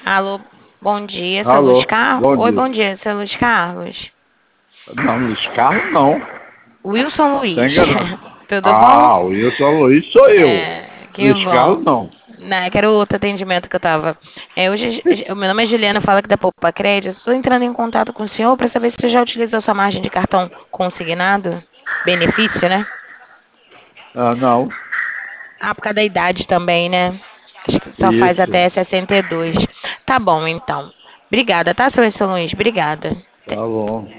Alô, bom dia, seu Luiz Alô, Carlos. bom Oi, dia. bom dia, seu Luiz Carlos. Não, Luiz Carlos não. Wilson Tá Luiz. enganado. Tudo bom? Ah, o Wilson Luiz sou eu. Que Luiz bom. Carlos não. Né, que era o outro atendimento que eu tava. Hoje, o meu nome é Juliana, fala aqui da Poupa Crédito. Estou entrando em contato com o senhor para saber se você já utilizou sua margem de cartão consignado. Benefício, né? Ah, não. Ah, por causa da idade também, né? Acho que só faz Isso. até 62. Tá bom, então. Obrigada, tá, seu Wilson Luiz? Obrigada. Tá bom.